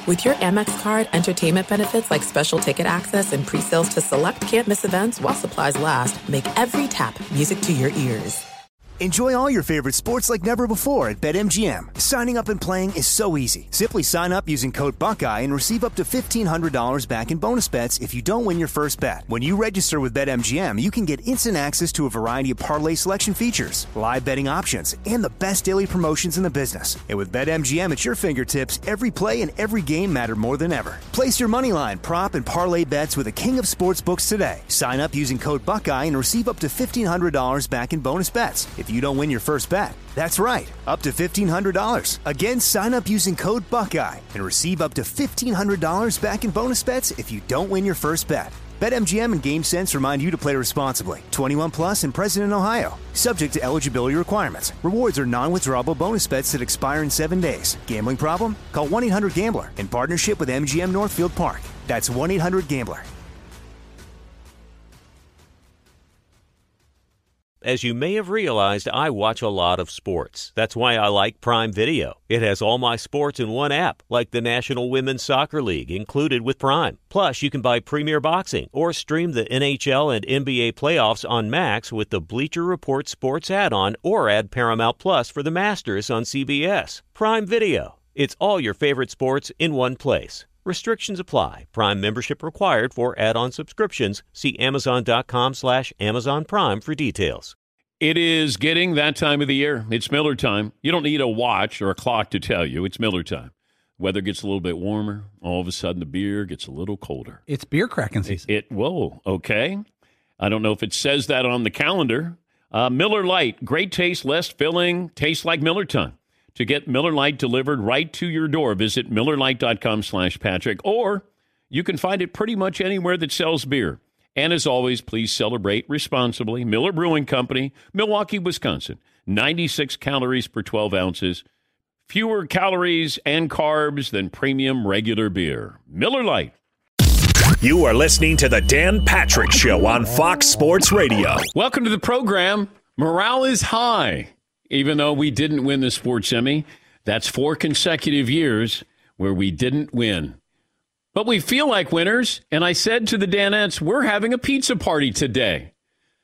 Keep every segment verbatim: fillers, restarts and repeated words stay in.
With your Amex card, entertainment benefits like special ticket access and pre-sales to select can't-miss events while supplies last make every tap music to your ears. Enjoy all your favorite sports like never before at BetMGM. Signing up and playing is so easy. Simply sign up using code Buckeye and receive up to fifteen hundred dollars back in bonus bets if you don't win your first bet. When you register with BetMGM, you can get instant access to a variety of parlay selection features, live betting options, and the best daily promotions in the business. And with BetMGM at your fingertips, every play and every game matter more than ever. Place your moneyline, prop, and parlay bets with the king of sportsbooks today. Sign up using code Buckeye and receive up to fifteen hundred dollars back in bonus bets if you don't win your first bet. That's right, up to fifteen hundred dollars. Again, sign up using code Buckeye and receive up to fifteen hundred dollars back in bonus bets if you don't win your first bet. BetMGM and GameSense remind you to play responsibly. twenty-one plus and present in Ohio. Subject to eligibility requirements. Rewards are non-withdrawable bonus bets that expire in seven days. Gambling problem? Call one eight hundred gambler in partnership with M G M Northfield Park. That's one eight hundred gambler. As you may have realized, I watch a lot of sports. That's why I like Prime Video. It has all my sports in one app, like the National Women's Soccer League, included with Prime. Plus, you can buy Premier Boxing or stream the N H L and N B A playoffs on Max with the Bleacher Report Sports add-on, or add Paramount Plus for the Masters on C B S. Prime Video. It's all your favorite sports in one place. Restrictions apply. Prime membership required for add-on subscriptions. See Amazon.com slash Amazon Prime for details. It is getting that time of the year. It's Miller time. You don't need a watch or a clock to tell you. It's Miller time. Weather gets a little bit warmer. All of a sudden, the beer gets a little colder. It's beer cracking season. It, it whoa, okay. I don't know if it says that on the calendar. Uh, Miller Lite, great taste, less filling, tastes like Miller time. To get Miller Lite delivered right to your door, visit MillerLite.com slash Patrick, or you can find it pretty much anywhere that sells beer. And as always, please celebrate responsibly. Miller Brewing Company, Milwaukee, Wisconsin. ninety-six calories per twelve ounces. Fewer calories and carbs than premium regular beer. Miller Lite. You are listening to the Dan Patrick Show on Fox Sports Radio. Welcome to the program. Morale is high. Even though we didn't win the Sports Emmy, that's four consecutive years where we didn't win. But we feel like winners, and I said to the Danettes, we're having a pizza party today.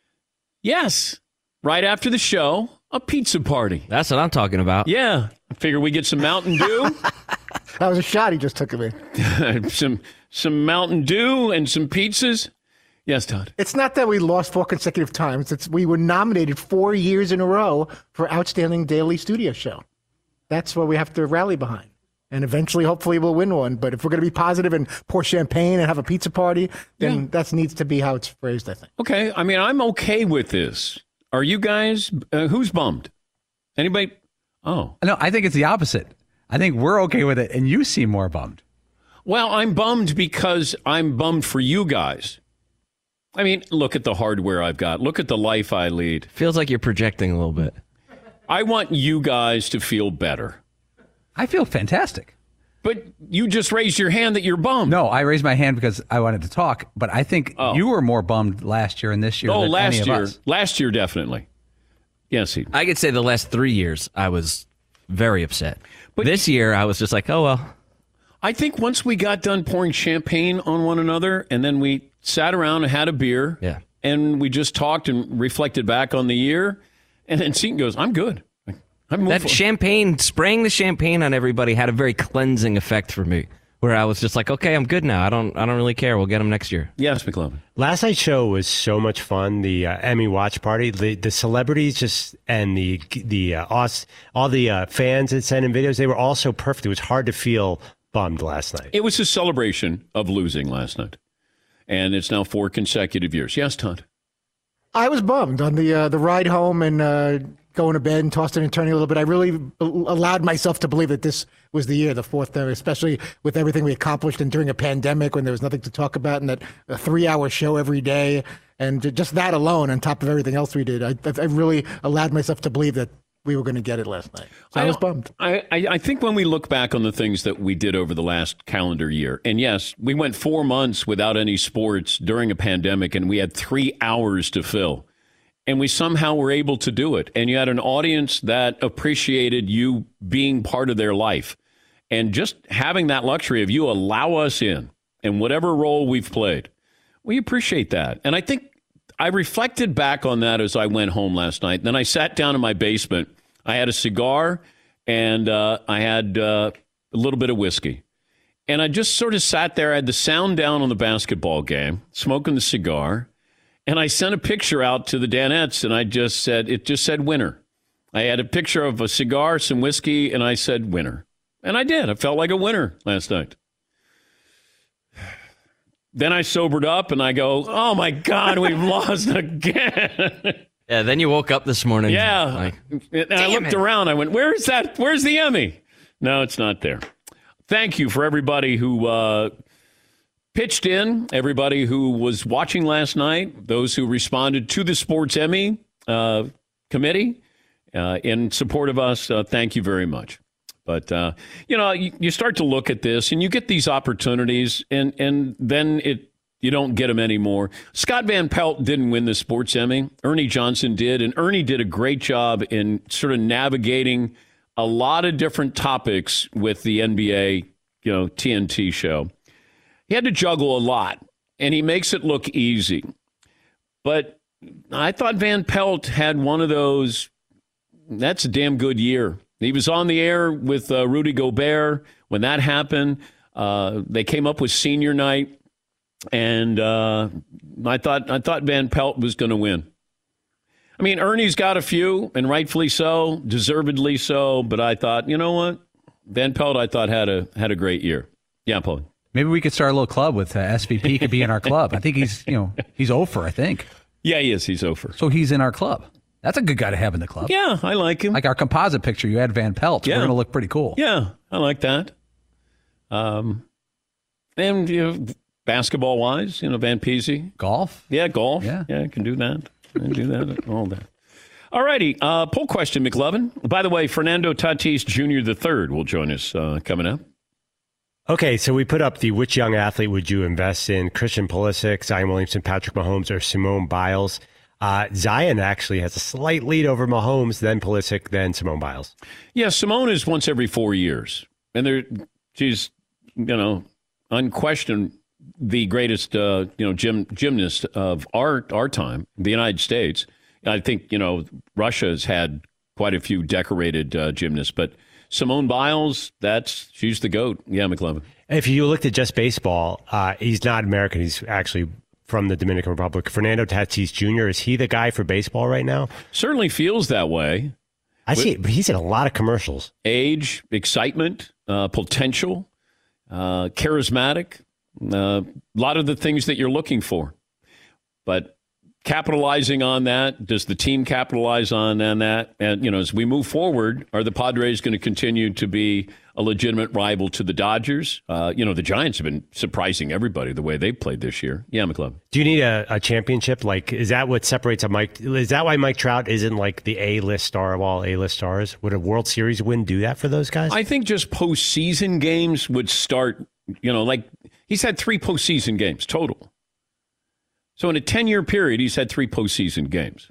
Yes, right after the show, a pizza party. That's what I'm talking about. Yeah, I figure we get some Mountain Dew. That was a shot he just took of me. some, some Mountain Dew and some pizzas. Yes, Todd. It's not that we lost four consecutive times. It's we were nominated four years in a row for Outstanding Daily Studio Show. That's what we have to rally behind. And eventually, hopefully, we'll win one. But if we're going to be positive and pour champagne and have a pizza party, then yeah. that needs to be how it's phrased, I think. Okay. I mean, I'm okay with this. Are you guys, uh, who's bummed? Anybody? Oh. No, I think it's the opposite. I think we're okay with it, and you seem more bummed. Well, I'm bummed because I'm bummed for you guys. I mean, look at the hardware I've got. Look at the life I lead. Feels like you're projecting a little bit. I want you guys to feel better. I feel fantastic. But you just raised your hand that you're bummed. No, I raised my hand because I wanted to talk. But I think oh. you were more bummed last year and this year oh, than last any year. of us. Last year, definitely. Yes, he. I could say the last three years I was very upset. But this year I was just like, oh, well. I think once we got done pouring champagne on one another and then we sat around and had a beer. Yeah. And we just talked and reflected back on the year. And then Seton goes, I'm good. I'm that forward. champagne, spraying the champagne on everybody had a very cleansing effect for me. Where I was just like, okay, I'm good now. I don't I don't really care. We'll get them next year. Yes, McLovin. Last night's show was so much fun. The uh, Emmy watch party, the, the celebrities just and the the uh, us, all the uh, fans that sent in videos, they were all so perfect. It was hard to feel bummed last night. It was a celebration of losing last night. And it's now four consecutive years. Yes, Todd? I was bummed on the uh, the ride home and uh, going to bed and tossing and turning a little bit. I really allowed myself to believe that this was the year, the fourth, uh, especially with everything we accomplished and during a pandemic when there was nothing to talk about, and that a three-hour show every day. And just that alone, on top of everything else we did, I, I really allowed myself to believe that we were going to get it last night. So I, I was bummed. I, I think when we look back on the things that we did over the last calendar year, and yes, we went four months without any sports during a pandemic, and we had three hours to fill. And we somehow were able to do it. And you had an audience that appreciated you being part of their life. And just having that luxury of you allow us in, in whatever role we've played, we appreciate that. And I think I reflected back on that as I went home last night. Then I sat down in my basement. I had a cigar and uh, I had uh, a little bit of whiskey. And I just sort of sat there. I had the sound down on the basketball game, smoking the cigar. And I sent a picture out to the Danettes, and I just said, it just said winner. I had a picture of a cigar, some whiskey, and I said winner. And I did. I felt like a winner last night. Then I sobered up, and I go, oh, my God, we've lost again. Yeah, then you woke up this morning. Yeah. Like, and I looked it. around. I went, where's that? Where's the Emmy? No, it's not there. Thank you for everybody who uh, pitched in, everybody who was watching last night, those who responded to the Sports Emmy uh, committee uh, in support of us. Uh, thank you very much. But, uh, you know, you, you start to look at this and you get these opportunities and, and then it you don't get them anymore. Scott Van Pelt didn't win the Sports Emmy. Ernie Johnson did. And Ernie did a great job in sort of navigating a lot of different topics with the N B A, you know, T N T show. He had to juggle a lot, and he makes it look easy. But I thought Van Pelt had one of those, that's a damn good year. He was on the air with uh, Rudy Gobert when that happened. Uh, they came up with senior night, and uh, I thought I thought Van Pelt was going to win. I mean, Ernie's got a few, and rightfully so, deservedly so. But I thought, you know what, Van Pelt, I thought had a had a great year. Yeah, Paul. Maybe we could start a little club with uh, S V P could be in our club. I think he's you know he's over. I think. Yeah, he is. He's over. So he's in our club. That's a good guy to have in the club. Yeah, I like him. Like our composite picture, you had Van Pelt. Yeah. We're going to look pretty cool. Yeah, I like that. Um, and you know, basketball wise, you know, Van Peasy. Golf. Yeah, golf. Yeah, yeah, I can do that. I can do that. All that. All righty. Uh, poll question, McLovin. By the way, Fernando Tatis Junior the third will join us uh, coming up. Okay, so we put up the which young athlete would you invest in? Christian Pulisic, Zion Williamson, Patrick Mahomes, or Simone Biles? Uh, Zion actually has a slight lead over Mahomes, then Pulisic, then Simone Biles. Yeah, Simone is once every four years. And there, she's, you know, unquestioned the greatest, uh, you know, gym, gymnast of our, our time, the United States. I think, you know, Russia has had quite a few decorated uh, gymnasts, but Simone Biles, that's she's the GOAT. Yeah, McLovin. If you looked at just baseball, uh, he's not American. He's actually from the Dominican Republic. Fernando Tatis Junior, is he the guy for baseball right now? Certainly feels that way. I see it, but he's in a lot of commercials. Age, excitement, uh, potential, uh, charismatic, a uh, lot of the things that you're looking for. But capitalizing on that, does the team capitalize on, on that? And, you know, as we move forward, are the Padres going to continue to be a legitimate rival to the Dodgers? Uh, you know, the Giants have been surprising everybody the way they've played this year. Yeah, McLovin. Do you need a, a championship? Like, is that what separates a Mike? Is that why Mike Trout isn't like the A-list star of all A-list stars? Would a World Series win do that for those guys? I think just postseason games would start, you know, like he's had three postseason games total. So in a ten-year period, he's had three postseason games.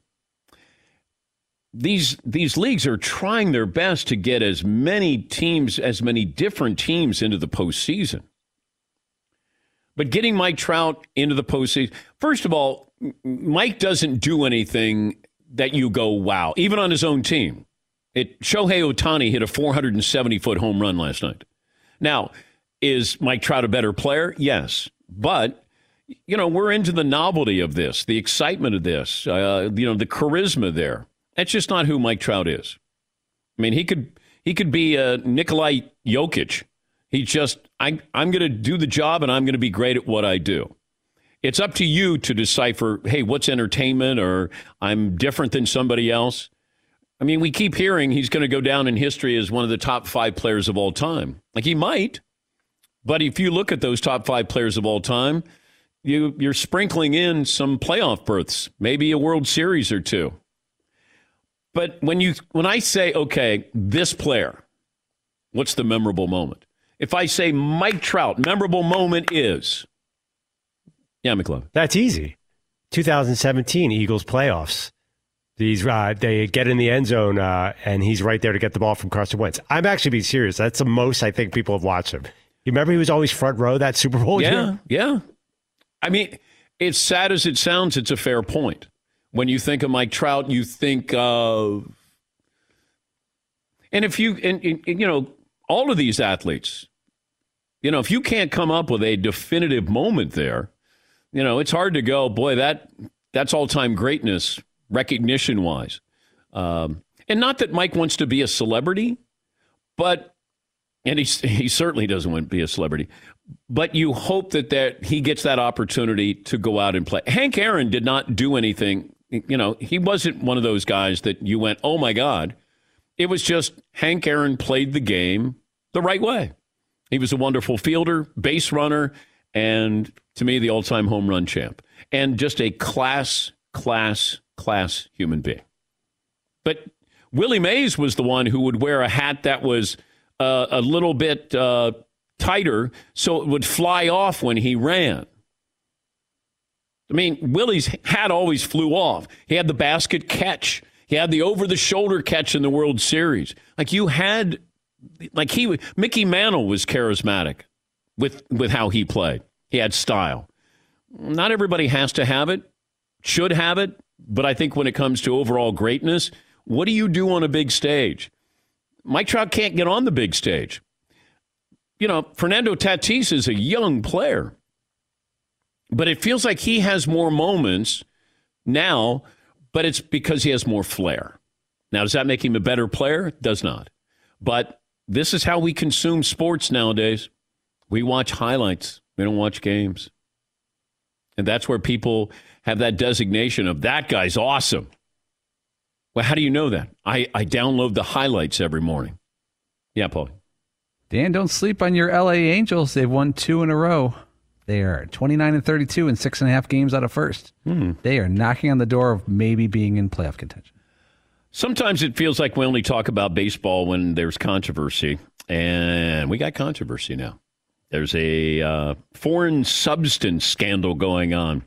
These these leagues are trying their best to get as many teams, as many different teams into the postseason. But getting Mike Trout into the postseason, first of all, Mike doesn't do anything that you go, wow, even on his own team. It Shohei Ohtani hit a four hundred seventy-foot home run last night. Now, is Mike Trout a better player? Yes, but you know, we're into the novelty of this, the excitement of this, uh, you know, the charisma there. That's just not who Mike Trout is. I mean, he could he could be a Nikolai Jokic. He just, I, I'm going to do the job and I'm going to be great at what I do. It's up to you to decipher, hey, what's entertainment, or I'm different than somebody else. I mean, we keep hearing he's going to go down in history as one of the top five players of all time. Like, he might. But if you look at those top five players of all time, You, you're sprinkling in some playoff berths, maybe a World Series or two. But when you when I say, okay, this player, what's the memorable moment? If I say Mike Trout, memorable moment is, yeah, McLovin. That's easy. twenty seventeen Eagles playoffs. These uh, they get in the end zone, uh, and he's right there to get the ball from Carson Wentz. I'm actually being serious. That's the most I think people have watched him. You remember he was always front row that Super Bowl yeah, year? Yeah, I mean, it's sad as it sounds. It's a fair point. When you think of Mike Trout, you think of, and if you, and, and you know, all of these athletes, you know, if you can't come up with a definitive moment there, you know, it's hard to go, boy, that that's all-time greatness. Recognition-wise. Um, and not that Mike wants to be a celebrity, but, and he, he certainly doesn't want to be a celebrity, but you hope that, that he gets that opportunity to go out and play. Hank Aaron did not do anything, you know, he wasn't one of those guys that you went, oh my God. It was just Hank Aaron played the game the right way. He was a wonderful fielder, base runner, and to me, the all-time home run champ. And just a class, class, class human being. But Willie Mays was the one who would wear a hat that was uh, a little bit uh, tighter so it would fly off when he ran. I mean, Willie's hat always flew off. He had the basket catch. He had the over-the-shoulder catch in the World Series. Like you had, like he, Mickey Mantle was charismatic with, with how he played. He had style. Not everybody has to have it, should have it. But I think when it comes to overall greatness, what do you do on a big stage? Mike Trout can't get on the big stage. You know, Fernando Tatis is a young player, but it feels like he has more moments now, but it's because he has more flair. Now, does that make him a better player? It does not. But this is how we consume sports nowadays. We watch highlights. We don't watch games. And that's where people have that designation of that guy's awesome. Well, how do you know that? I, I download the highlights every morning. Yeah, Paul. Dan, don't sleep on your L A Angels. They've won two in a row. They are twenty-nine and thirty-two in six and a half games out of first. Hmm. They are knocking on the door of maybe being in playoff contention. Sometimes it feels like we only talk about baseball when there's controversy. And we got controversy now. There's a uh, foreign substance scandal going on.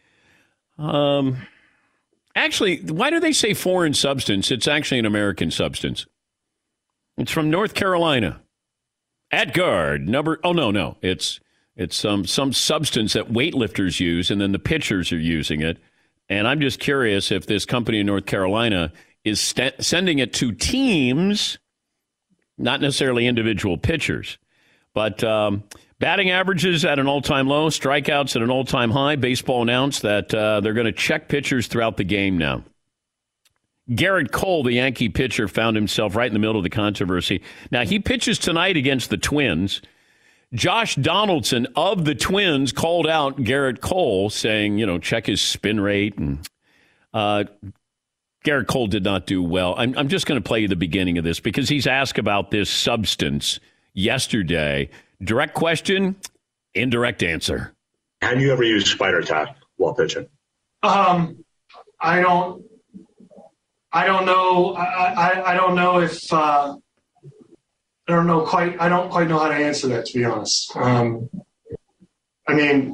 Um, actually, why do they say foreign substance? It's actually an American substance. It's from North Carolina. At guard, number, oh, no, no. It's it's some, some substance that weightlifters use, and then the pitchers are using it. And I'm just curious if this company in North Carolina is st- sending it to teams, not necessarily individual pitchers. But um, batting averages at an all-time low, strikeouts at an all-time high. Baseball announced that uh, they're going to check pitchers throughout the game now. Garrett Cole, the Yankee pitcher, found himself right in the middle of the controversy. Now, he pitches tonight against the Twins. Josh Donaldson of the Twins called out Garrett Cole, saying, you know, check his spin rate. And uh, Garrett Cole did not do well. I'm, I'm just going to play you the beginning of this because he's asked about this substance yesterday. Direct question, indirect answer. Have you ever used Spider Tack while pitching? Um, I don't. I don't know. I I, I don't know if. Uh, I don't know quite. I don't quite know how to answer that, to be honest. Um, I mean,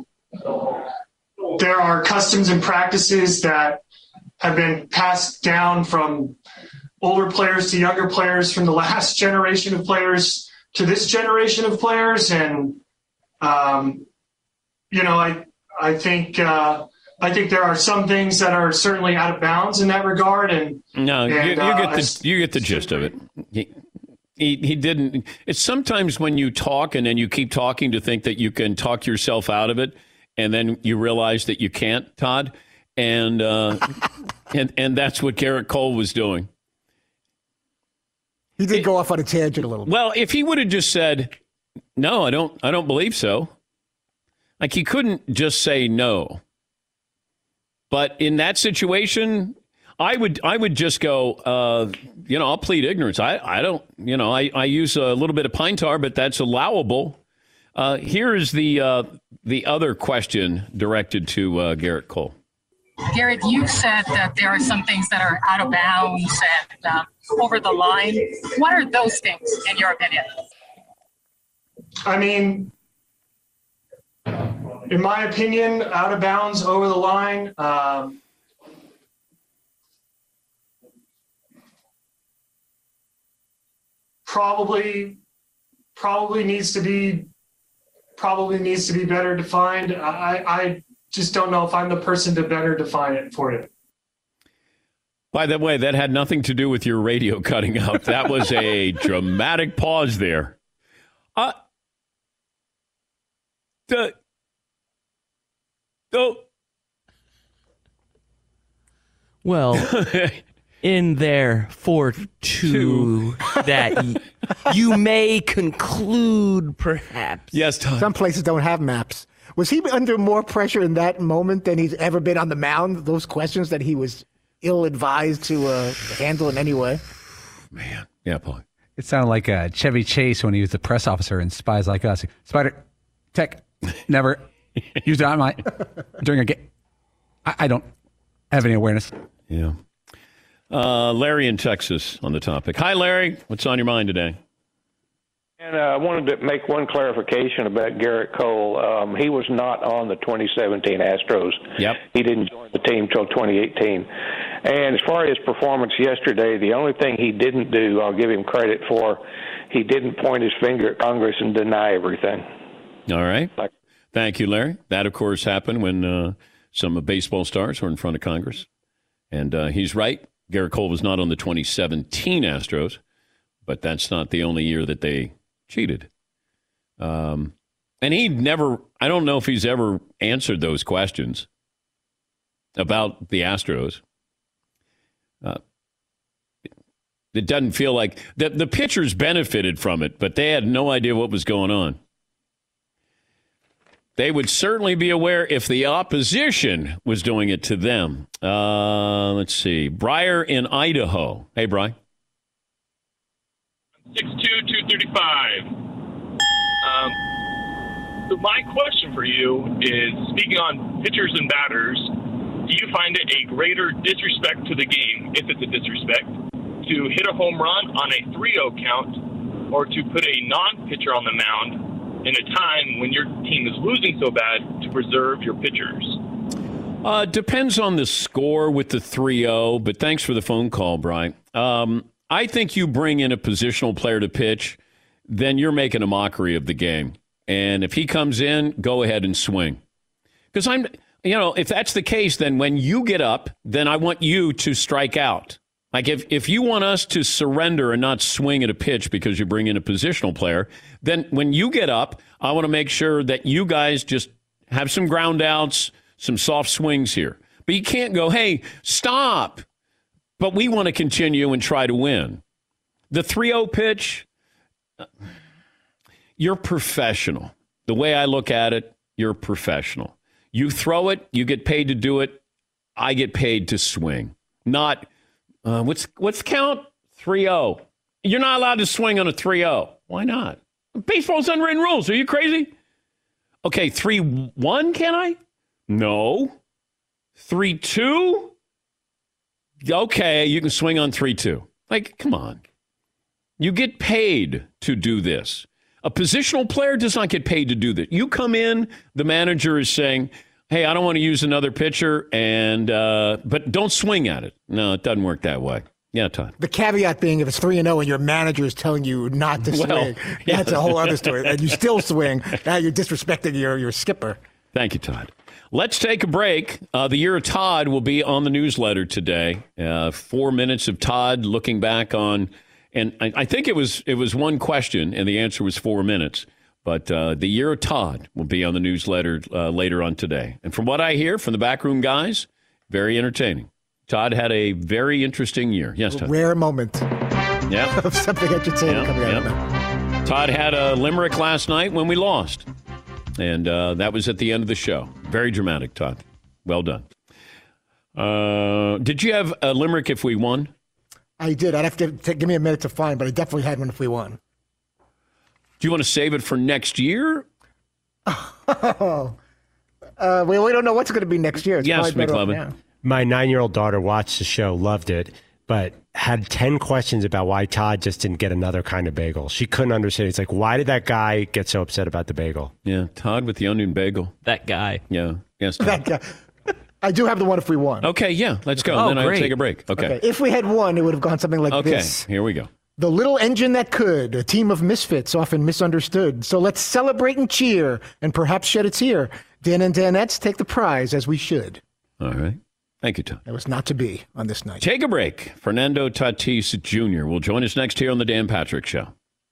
there are customs and practices that have been passed down from older players to younger players, from the last generation of players to this generation of players. And, um, you know, I, I think, uh, I think there are some things that are certainly out of bounds in that regard. And no, and, you, you uh, get the, you get the gist of it. He, he, he didn't, it's sometimes when you talk and then you keep talking to think that you can talk yourself out of it. And then you realize that you can't, Todd. And, uh, and, and that's what Garrett Cole was doing. He did it, go off on a tangent a little bit. Well, if he would have just said, no, I don't, I don't believe so. Like he couldn't just say no. But in that situation, I would, I would just go, uh, you know, I'll plead ignorance. I, I don't, you know, I, I use a little bit of pine tar, but that's allowable. Uh, here is the, uh, the other question directed to uh, Garrett Cole. Garrett, you said that there are some things that are out of bounds and um, over the line. What are those things, in your opinion? I mean, in my opinion, out of bounds, over the line, um, probably probably needs to be probably needs to be better defined. I, I just don't know if I'm the person to better define it for you. By the way, that had nothing to do with your radio cutting out. That was a dramatic pause there. Uh, the, the, well, in there for two that y- you may conclude, perhaps. Yes, Todd. Some places don't have maps. Was he under more pressure in that moment than he's ever been on the mound? Those questions that he was ill-advised to uh, handle in any way? Man. Yeah, Paul. It sounded like uh, Chevy Chase when he was the press officer in Spies Like Us. Spider, tech, never use dynamite during a game. I, I don't have any awareness. Yeah. Uh, Larry in Texas on the topic. Hi, Larry. What's on your mind today? And uh, I wanted to make one clarification about Garrett Cole. Um, he was not on the twenty seventeen Astros. Yep. He didn't join the team till twenty eighteen. And as far as his performance yesterday, the only thing he didn't do, I'll give him credit for, he didn't point his finger at Congress and deny everything. All right. Like, Thank you, Larry. That, of course, happened when uh, some baseball stars were in front of Congress. And uh, he's right. Garrett Cole was not on the twenty seventeen Astros, but that's not the only year that they cheated. Um, and he never, I don't know if he's ever answered those questions about the Astros. Uh, it doesn't feel like the, the pitchers benefited from it, but they had no idea what was going on. They would certainly be aware if the opposition was doing it to them. Uh, let's see. Briar in Idaho. Hey, Brian. six two, two thirty-five. Um, so my question for you is, speaking on pitchers and batters, do you find it a greater disrespect to the game, if it's a disrespect, to hit a home run on a three oh count or to put a non-pitcher on the mound in a time when your team is losing so bad to preserve your pitchers? Uh, depends on the score with the three oh, but thanks for the phone call, Brian. Um, I think you bring in a positional player to pitch, then you're making a mockery of the game. And if he comes in, go ahead and swing. Because I'm, you know, if that's the case, then when you get up, then I want you to strike out. Like if, if you want us to surrender and not swing at a pitch because you bring in a positional player, then when you get up, I want to make sure that you guys just have some ground outs, some soft swings here. But you can't go, hey, stop. But we want to continue and try to win. The three oh pitch, you're professional. The way I look at it, you're professional. You throw it, you get paid to do it. I get paid to swing. Not, uh, what's what's the count? three oh. You're not allowed to swing on a three oh. Why not? Baseball's unwritten rules. Are you crazy? Okay, three one, can I? No. three two? Okay, you can swing on three two. Like, come on. You get paid to do this. A positional player does not get paid to do this. You come in, the manager is saying, hey, I don't want to use another pitcher, and uh, but don't swing at it. No, it doesn't work that way. Yeah, Todd. The caveat being if it's three and oh and your manager is telling you not to swing, well, yeah. That's a whole other story. And you still swing, now you're disrespecting your, your skipper. Thank you, Todd. Let's take a break. Uh, the Year of Todd will be on the newsletter today. Uh, four minutes of Todd looking back on, and I, I think it was it was one question, and the answer was four minutes. But uh, the Year of Todd will be on the newsletter uh, later on today. And from what I hear from the backroom guys, very entertaining. Todd had a very interesting year. Yes, Todd. A rare moment. Yeah. Of something entertaining yep, coming out yep. of that. Todd had a limerick last night when we lost. And uh, that was at the end of the show. Very dramatic, Todd. Well done. Uh, did you have a limerick if we won? I did. I'd have to take, give me a minute to find, but I definitely had one if we won. Do you want to save it for next year? Oh, uh, we, we don't know what's going to be next year. It's yes, McLovin. My nine-year-old daughter watched the show, loved it, but had ten questions about why Todd just didn't get another kind of bagel. She couldn't understand. It's like, why did that guy get so upset about the bagel? Yeah, Todd with the onion bagel. That guy. Yeah. Yes, Todd. That guy. I do have the one if we won. Okay, yeah, let's go. Oh, then I'll great. take a break. Okay. Okay. If we had won, it would have gone something like okay, this. here we go. The little engine that could, a team of misfits often misunderstood. So let's celebrate and cheer and perhaps shed a tear. Dan and Danettes take the prize as we should. All right. Thank you, Tom. That was not to be on this night. Take a break. Fernando Tatis Junior will join us next here on the Dan Patrick Show.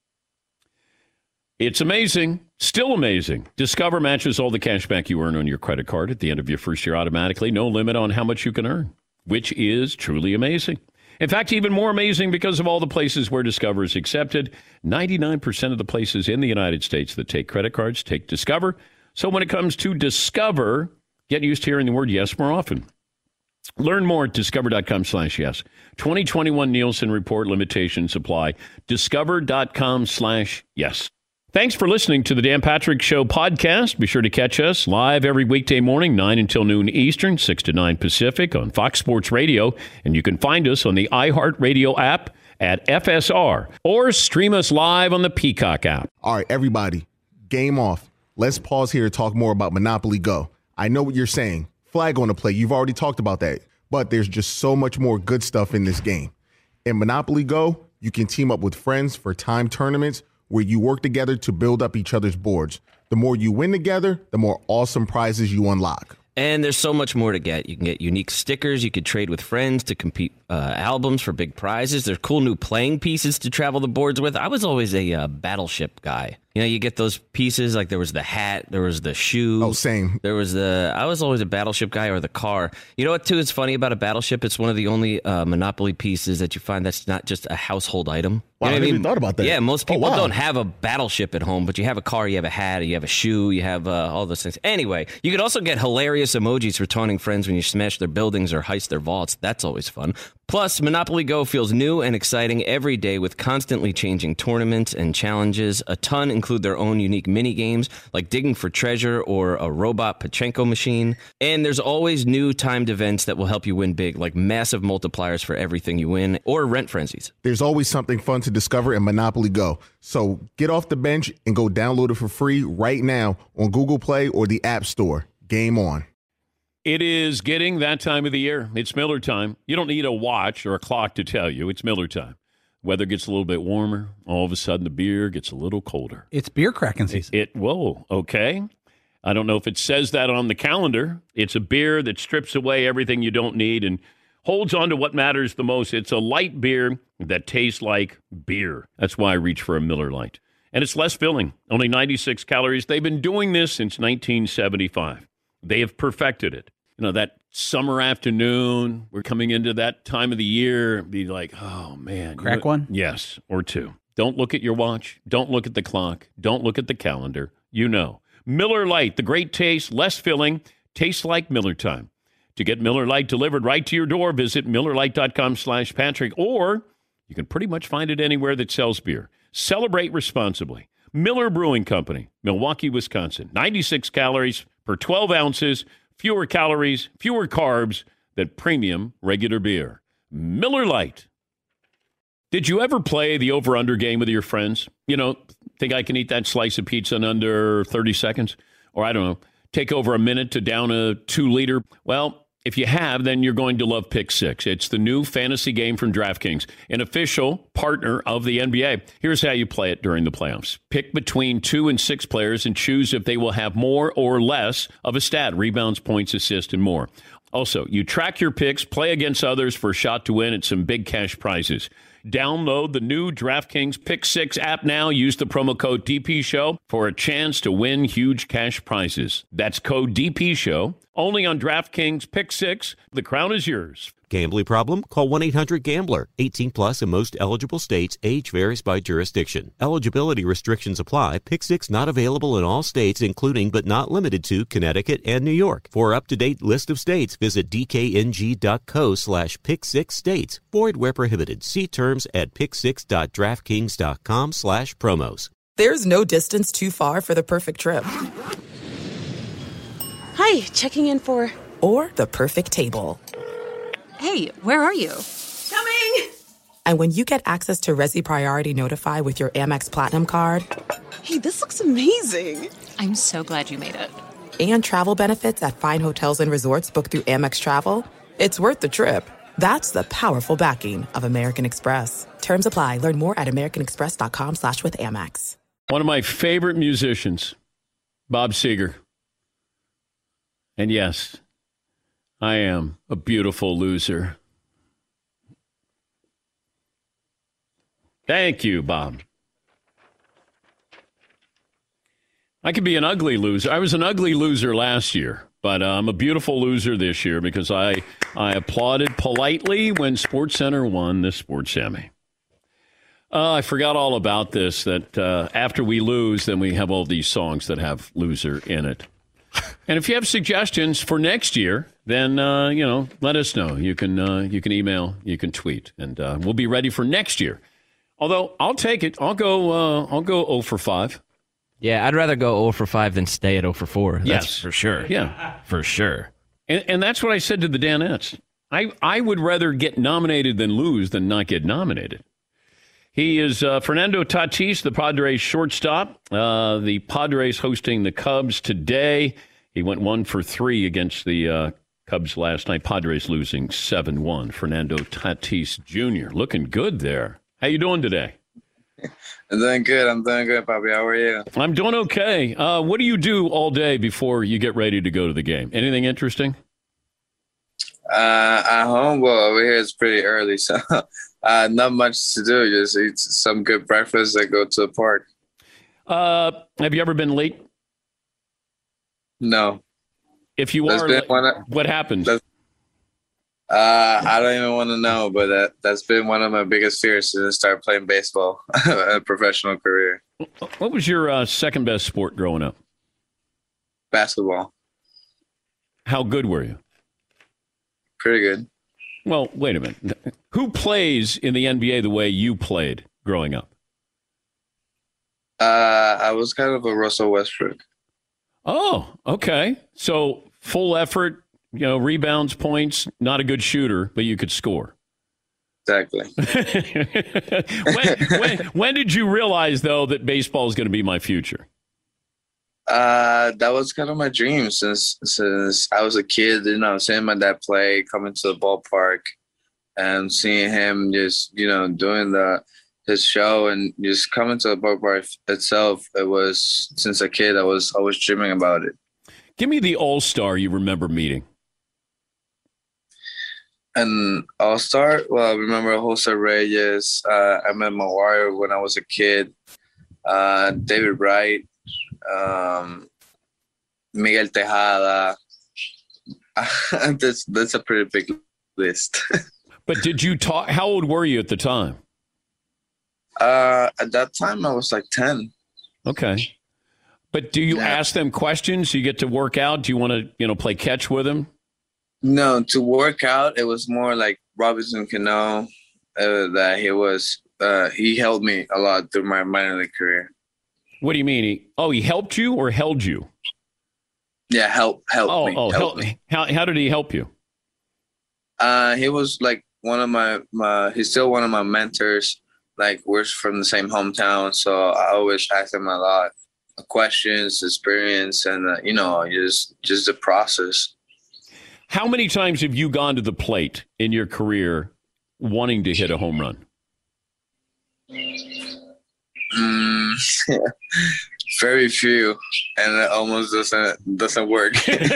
It's amazing, still amazing. Discover matches all the cash back you earn on your credit card at the end of your first year automatically. No limit on how much you can earn, which is truly amazing. In fact, even more amazing because of all the places where Discover is accepted. ninety-nine percent of the places in the United States that take credit cards take Discover. So when it comes to Discover, get used to hearing the word yes more often. Learn more at discover.com slash yes. twenty twenty-one Nielsen Report limitations apply. Discover.com slash yes. Thanks for listening to the Dan Patrick Show podcast. Be sure to catch us live every weekday morning, nine until noon Eastern, six to nine Pacific on Fox Sports Radio. And you can find us on the iHeartRadio app at F S R or stream us live on the Peacock app. All right, everybody, game off. Let's pause here to talk more about Monopoly Go. I know what you're saying. Flag on the play. You've already talked about that. But there's just so much more good stuff in this game. In Monopoly Go, you can team up with friends for time tournaments where you work together to build up each other's boards. The more you win together, the more awesome prizes you unlock. And there's so much more to get. You can get unique stickers. You could trade with friends to compete uh, albums for big prizes. There's cool new playing pieces to travel the boards with. I was always a uh, Battleship guy. You know, you get those pieces, like there was the hat, there was the shoe. Oh, same. There was the, I was always a Battleship guy, or the car. You know what, too, is funny about a Battleship? It's one of the only uh, Monopoly pieces that you find that's not just a household item. Wow, You know I what never even thought about that. Yeah, most people Oh, wow. don't have a Battleship at home, but you have a car, you have a hat, you have a shoe, you have uh, all those things. Anyway, you could also get hilarious emojis for taunting friends when you smash their buildings or heist their vaults. That's always fun. Plus, Monopoly Go feels new and exciting every day with constantly changing tournaments and challenges. A ton include their own unique mini games like digging for treasure or a robot Pachinko machine. And there's always new timed events that will help you win big, like massive multipliers for everything you win or rent frenzies. There's always something fun to discover in Monopoly Go. So get off the bench and go download it for free right now on Google Play or the App Store. Game on. It is getting that time of the year. It's Miller time. You don't need a watch or a clock to tell you. It's Miller time. Weather gets a little bit warmer. All of a sudden, the beer gets a little colder. It's beer cracking season. It, it whoa, okay. I don't know if it says that on the calendar. It's a beer that strips away everything you don't need and holds on to what matters the most. It's a light beer that tastes like beer. That's why I reach for a Miller Lite. And it's less filling, only ninety-six calories. They've been doing this since nineteen seventy-five. They have perfected it. You know, that summer afternoon, we're coming into that time of the year, be like, oh, man. Crack you know, one? Yes, or two. Don't look at your watch. Don't look at the clock. Don't look at the calendar. You know. Miller Lite, the great taste, less filling, tastes like Miller time. To get Miller Lite delivered right to your door, visit MillerLite.com slash Patrick, or you can pretty much find it anywhere that sells beer. Celebrate responsibly. Miller Brewing Company, Milwaukee, Wisconsin. ninety-six calories per twelve ounces, fewer calories, fewer carbs than premium regular beer. Miller Lite. Did you ever play the over-under game with your friends? You know, think I can eat that slice of pizza in under thirty seconds? Or I don't know, take over a minute to down a two-liter? Well, if you have, then you're going to love Pick Six. It's the new fantasy game from DraftKings, an official partner of the N B A. Here's how you play it during the playoffs. Pick between two and six players and choose if they will have more or less of a stat, rebounds, points, assists, and more. Also, you track your picks, play against others for a shot to win at some big cash prizes. Download the new DraftKings Pick Six app now. Use the promo code D P Show for a chance to win huge cash prizes. That's code D P Show. Only on DraftKings Pick Six. The crown is yours. Gambling problem? Call one eight hundred gambler. eighteen plus in most eligible states. Age varies by jurisdiction. Eligibility restrictions apply. Pick Six not available in all states, including but not limited to Connecticut and New York. For up-to-date list of states, visit dkng.co slash pick six states. Void where prohibited. See terms at pick six dot draftkings dot com slash promos. There's no distance too far for the perfect trip. Hi, checking in for... Or the perfect table. Hey, where are you? Coming! And when you get access to Resi Priority Notify with your Amex Platinum card... Hey, this looks amazing. I'm so glad you made it. And travel benefits at fine hotels and resorts booked through Amex Travel, it's worth the trip. That's the powerful backing of American Express. Terms apply. Learn more at americanexpress.com slash with Amex. One of my favorite musicians, Bob Seger. And yes, I am a beautiful loser. Thank you, Bob. I could be an ugly loser. I was an ugly loser last year, but uh, I'm a beautiful loser this year because I, I applauded politely when SportsCenter won the Sports Emmy. Uh, I forgot all about this, that uh, after we lose, then we have all these songs that have loser in it. And if you have suggestions for next year, then, uh, you know, let us know. You can uh, you can email, you can tweet, and uh, we'll be ready for next year. Although, I'll take it. I'll go uh, I'll go zero for five. Yeah, I'd rather go zero for five than stay at zero for four. That's Yes. for sure. Yeah. For sure. And, and that's what I said to the Danettes. I, I would rather get nominated than lose than not get nominated. He is uh, Fernando Tatis, the Padres shortstop. Uh, the Padres hosting the Cubs today. He went one for three against the uh, Cubs last night. Padres losing seven one. Fernando Tatis Junior Looking good there. How you doing today? I'm doing good. I'm doing good, Bobby. How are you? I'm doing okay. Uh, what do you do all day before you get ready to go to the game? Anything interesting? Uh, at home, well, over here it's pretty early, so uh, not much to do. Just eat some good breakfast and go to the park. Uh, have you ever been late? No. If you That's are, been late, one of- what happens? Uh, I don't even want to know, but that, that's been one of my biggest fears since I started playing baseball, a professional career. What was your uh, second best sport growing up? Basketball. How good were you? Pretty good. Well, wait a minute. Who plays in the N B A the way you played growing up? Uh, I was kind of a Russell Westbrook. Oh, okay. So full effort, you know, rebounds, points, not a good shooter, but you could score. Exactly. when, when, when did you realize, though, that baseball is going to be my future? Uh, that was kind of my dream since since I was a kid. You know, seeing my dad play, coming to the ballpark, and seeing him just you know doing the his show and just coming to the ballpark itself. It was since a kid I was always dreaming about it. Give me the all-star you remember meeting. An all-star? Well, I remember Jose Reyes. Uh, I met Maguire when I was a kid. Uh, David Wright. Um, Miguel Tejada. that's that's a pretty big list. But did you talk? How old were you at the time? Uh, at that time, I was like ten. Okay. But do you yeah. ask them questions? You get to work out? Do you want to, you know, play catch with them? No, to work out, it was more like Robinson Cano. Uh, that he was. Uh, he helped me a lot through my minor league career. What do you mean? He, oh, he helped you or held you? Yeah, help, help oh, me. Oh, help help me. How how did he help you? Uh, he was like one of my, my. He's still one of my mentors. Like we're from the same hometown, so I always ask him a lot of questions, experience, and uh, you know, just just the process. How many times have you gone to the plate in your career wanting to hit a home run? Mm, very few, and it almost doesn't doesn't work.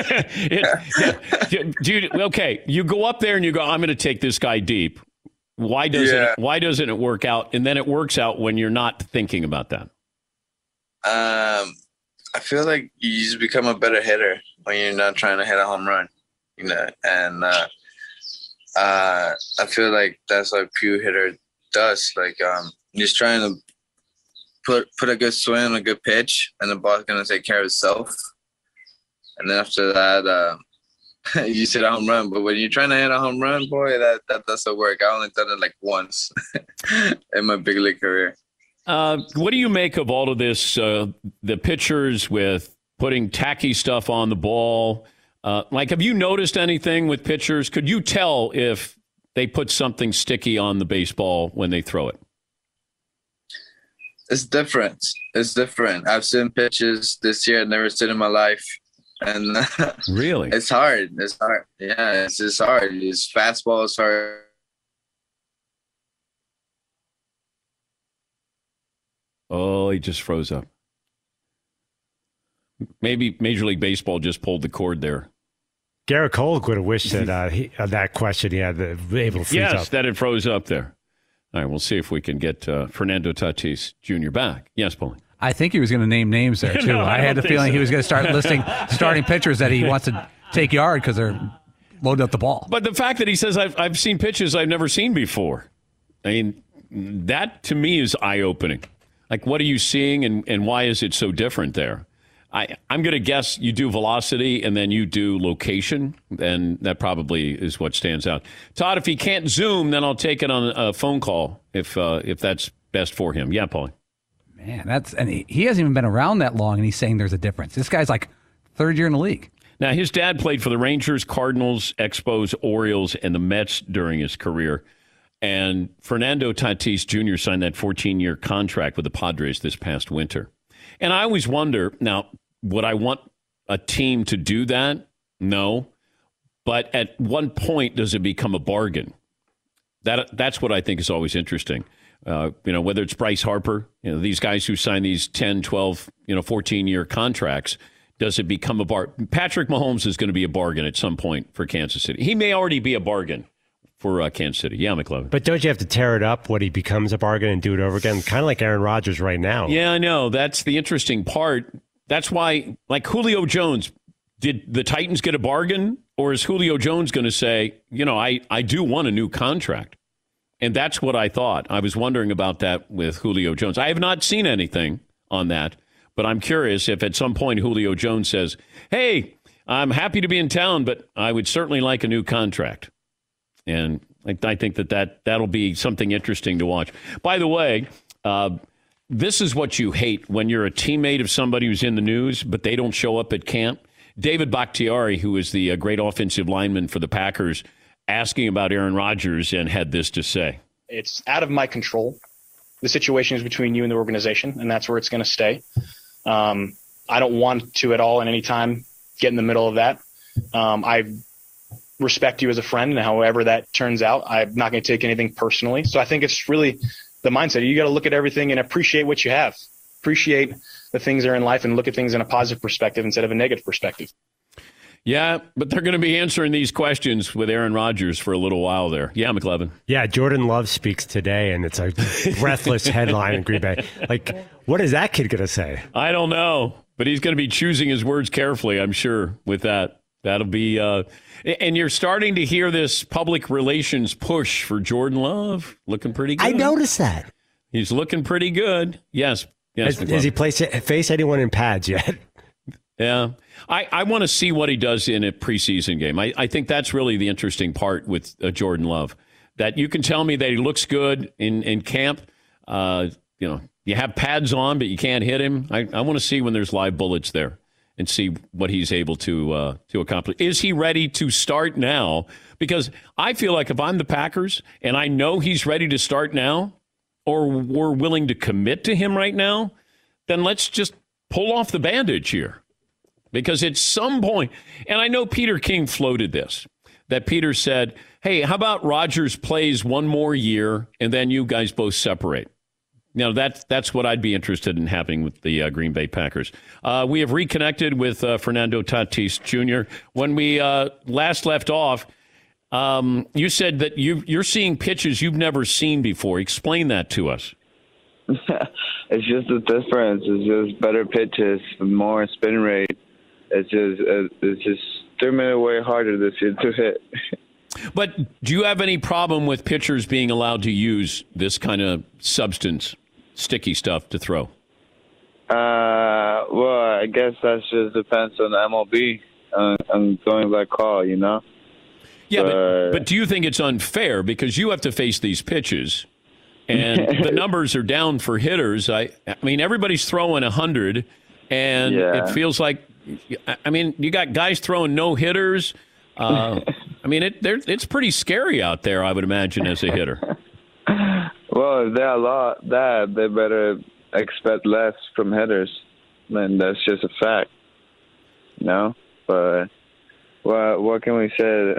it, dude, okay, you go up there and you go, I'm going to take this guy deep. Why doesn't yeah. it, why doesn't it work out? And then it works out when you're not thinking about that. Um, I feel like you just become a better hitter when you're not trying to hit a home run, you know. And uh, uh, I feel like that's what a pure hitter does. Like um, just trying to put put a good swing on a good pitch, and the ball's gonna take care of itself. And then after that, uh, you hit a home run. But when you're trying to hit a home run, boy, that, that doesn't work. I only done it like once in my big league career. Uh, what do you make of all of this, uh, the pitchers with putting tacky stuff on the ball? Uh, like, have you noticed anything with pitchers? Could you tell if they put something sticky on the baseball when they throw it? It's different. It's different. I've seen pitches this year I've never seen in my life. And uh, really, it's hard. It's hard. Yeah, it's just hard. His fastball is hard. Oh, he just froze up. Maybe Major League Baseball just pulled the cord there. Garrett Cole would have wished that uh, he, uh, that question he had the, able to freeze yes, up. that it froze up there. All right, we'll see if we can get uh, Fernando Tatis Junior back. Yes, Paulie. I think he was going to name names there, too. no, I, I had don't the think feeling so. he was going to start listing starting pitchers that he wants to take yard because they're loading up the ball. But the fact that he says, I've, I've seen pitches I've never seen before, I mean, that to me is eye-opening. Like, what are you seeing and, and why is it so different there? I, I'm going to guess you do velocity and then you do location, and that probably is what stands out. Todd, if he can't Zoom, then I'll take it on a phone call if uh, if that's best for him. Yeah, Paulie. Man, that's and he, he hasn't even been around that long, and he's saying there's a difference. This guy's like third year in the league. Now, his dad played for the Rangers, Cardinals, Expos, Orioles, and the Mets during his career. And Fernando Tatis Junior signed that fourteen-year contract with the Padres this past winter. And I always wonder, now, would I want a team to do that? No. But at one point, does it become a bargain? That That's what I think is always interesting. Uh, you know, whether it's Bryce Harper, you know, these guys who sign these ten, twelve, you know, fourteen-year contracts, does it become a bargain? Patrick Mahomes is going to be a bargain at some point for Kansas City. He may already be a bargain for uh, Kansas City. Yeah, McLovin. But don't you have to tear it up when he becomes a bargain and do it over again? Kind of like Aaron Rodgers right now. Yeah, I know. That's the interesting part. That's why, like Julio Jones, did the Titans get a bargain? Or is Julio Jones going to say, you know, I, I do want a new contract? And that's what I thought. I was wondering about that with Julio Jones. I have not seen anything on that, but I'm curious if at some point Julio Jones says, hey, I'm happy to be in town, but I would certainly like a new contract. And I, I think that, that that'll be something interesting to watch. By the way, uh, this is what you hate when you're a teammate of somebody who's in the news, but they don't show up at camp. David Bakhtiari, who is the uh, great offensive lineman for the Packers, asking about Aaron Rodgers and had this to say. It's out of my control. The situation is between you and the organization, and that's where it's going to stay. Um, I don't want to at all at any time get in the middle of that. Um, I respect you as a friend, and however that turns out, I'm not going to take anything personally. So I think it's really the mindset. You got to look at everything and appreciate what you have. Appreciate the things that are in life and look at things in a positive perspective instead of a negative perspective. Yeah, but they're going to be answering these questions with Aaron Rodgers for a little while there. Yeah, McLevin. Yeah, Jordan Love speaks today, and it's a breathless headline in Green Bay. Like, what is that kid going to say? I don't know, but he's going to be choosing his words carefully, I'm sure, with that. That'll be uh, – and you're starting to hear this public relations push for Jordan Love. Looking pretty good. I noticed that. He's looking pretty good. Yes. yes has, has he placed, face anyone in pads yet? Yeah. I, I want to see what he does in a preseason game. I, I think that's really the interesting part with uh, Jordan Love, that you can tell me that he looks good in, in camp. Uh, you know, you have pads on, but you can't hit him. I, I want to see when there's live bullets there and see what he's able to uh, to accomplish. Is he ready to start now? Because I feel like if I'm the Packers and I know he's ready to start now, or we're willing to commit to him right now, then let's just pull off the bandage here. Because at some point, and I know Peter King floated this, that Peter said, hey, how about Rodgers plays one more year and then you guys both separate? Now, that, that's what I'd be interested in happening with the uh, Green Bay Packers. Uh, we have reconnected with uh, Fernando Tatis Junior When we uh, last left off, um, you said that you, you're seeing pitches you've never seen before. Explain that to us. It's just a difference. It's just better pitches, more spin rate. It's just it's just three minutes way harder this year to hit. But do you have any problem with pitchers being allowed to use this kind of substance, sticky stuff to throw? Uh, well, I guess that just depends on the M L B. Uh, I'm going by call, you know. Yeah, but, but, but do you think it's unfair because you have to face these pitches, and the numbers are down for hitters? I, I mean, everybody's throwing a hundred, and yeah. it feels like. I mean, you got guys throwing no hitters. Uh, I mean, it it's pretty scary out there, I would imagine, as a hitter. Well, if they're a lot that, they better expect less from hitters. I mean, that's just a fact. No. but what what can we say?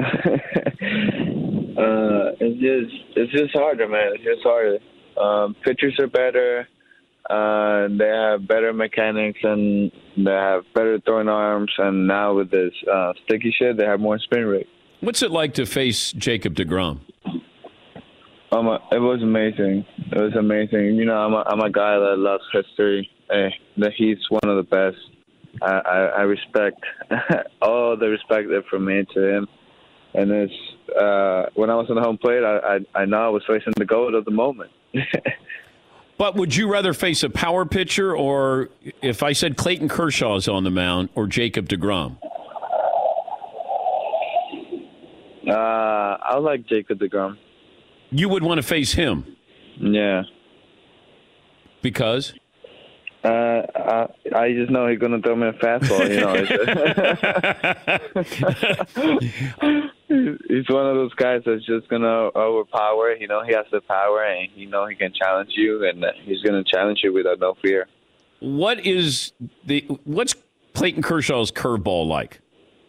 uh, it's just it's just harder, man. It's just harder. Um, pitchers are better. Uh, they have better mechanics and they have better throwing arms. And now with this uh, sticky shit, they have more spin rate. What's it like to face Jacob deGrom? Um, it was amazing. It was amazing. You know, I'm a, I'm a guy that loves history. Hey, that he's one of the best. I, I, I respect all the respect that from me to him. And it's uh, when I was on the home plate, I, I I know I was facing the GOAT of the moment. But would you rather face a power pitcher, or if I said Clayton Kershaw is on the mound, or Jacob deGrom? Uh, I like Jacob deGrom. You would want to face him? Yeah. Because? Uh, I, I just know he's going to throw me a fastball, you know. He's one of those guys that's just going to overpower. You know, he has the power, and you know he can challenge you, and he's going to challenge you without no fear. What is the what's Clayton Kershaw's curveball like?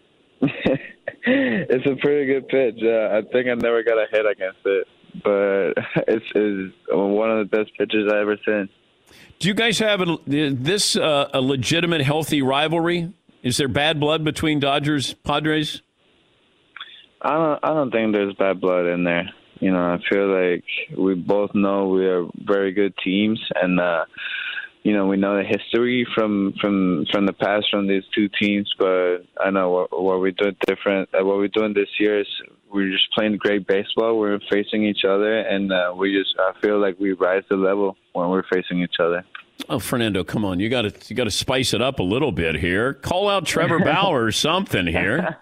It's a pretty good pitch. Uh, I think I never got a hit against it, but it's, it's one of the best pitches I ever seen. Do you guys have a, this uh, a legitimate, healthy rivalry? Is there bad blood between Dodgers, Padres? I don't. I don't think there's bad blood in there. You know, I feel like we both know we are very good teams, and uh, you know, we know the history from from from the past from these two teams. But I know what, what we're doing different. Uh, what we're doing this year is we're just playing great baseball. We're facing each other, and uh, we just I feel like we rise the level when we're facing each other. Oh, Fernando, come on! You got to you got to spice it up a little bit here. Call out Trevor Bauer or something here.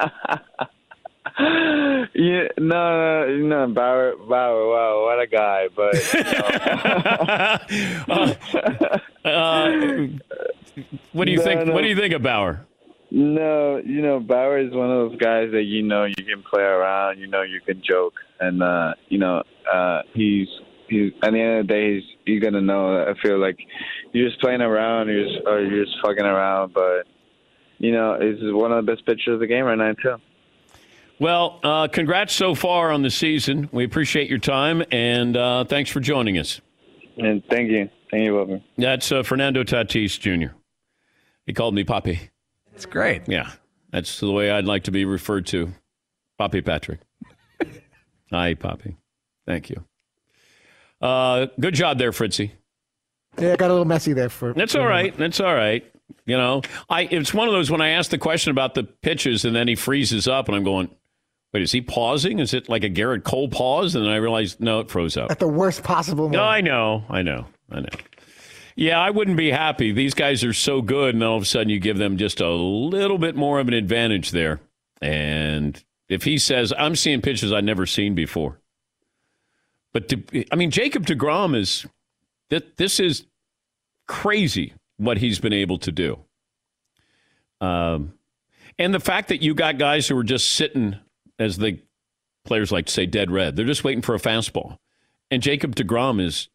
Yeah, no, no, no, Bauer, Bauer, wow, what a guy! But uh, uh, what do you no, think? No. What do you think of Bauer? No, you know, Bauer is one of those guys that you know you can play around, you know you can joke, and uh, you know uh, he's he's at the end of the day he's you're gonna know. I feel like you're just playing around, you're just, or you're just fucking around, but you know he's one of the best pitchers of the game right now too. Well, uh, congrats so far on the season. We appreciate your time, and uh, thanks for joining us. And thank you. Thank you, Bubba. That's uh, Fernando Tatis Junior He called me Papi. It's great. Yeah, that's the way I'd like to be referred to. Papi Patrick. Hi, Papi. Thank you. Uh, good job there, Fritzy. Yeah, I got a little messy there. For That's all right. That's all right. You know, I it's one of those when I ask the question about the pitches and then he freezes up and I'm going, wait, is he pausing? Is it like a Garrett Cole pause? And then I realized, no, it froze up. At the worst possible moment. No, I know. I know. I know. Yeah, I wouldn't be happy. These guys are so good, and all of a sudden you give them just a little bit more of an advantage there. And if he says, I'm seeing pitches I've never seen before. But, to, I mean, Jacob deGrom is, this is crazy what he's been able to do. Um, and the fact that you got guys who are just sitting, as the players like to say, dead red. They're just waiting for a fastball. And Jacob deGrom is,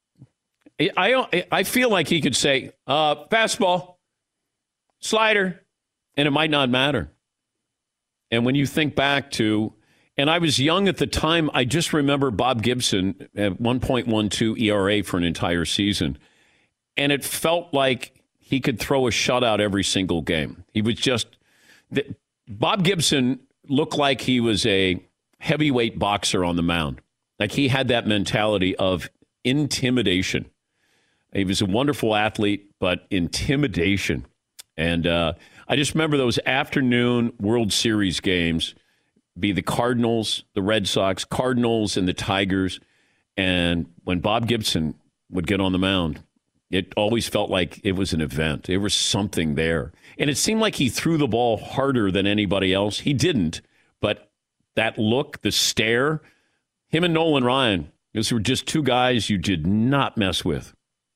I, I feel like he could say, uh, fastball, slider, and it might not matter. And when you think back to, and I was young at the time, I just remember Bob Gibson at one point one two E R A for an entire season. And it felt like he could throw a shutout every single game. He was just, the, Bob Gibson looked like he was a heavyweight boxer on the mound. Like he had that mentality of intimidation. He was a wonderful athlete, but intimidation. And uh, I just remember those afternoon World Series games, be the Cardinals, the Red Sox, Cardinals, and the Tigers. And when Bob Gibson would get on the mound, it always felt like it was an event. There was something there. And it seemed like he threw the ball harder than anybody else. He didn't. But that look, the stare, him and Nolan Ryan, those were just two guys you did not mess with.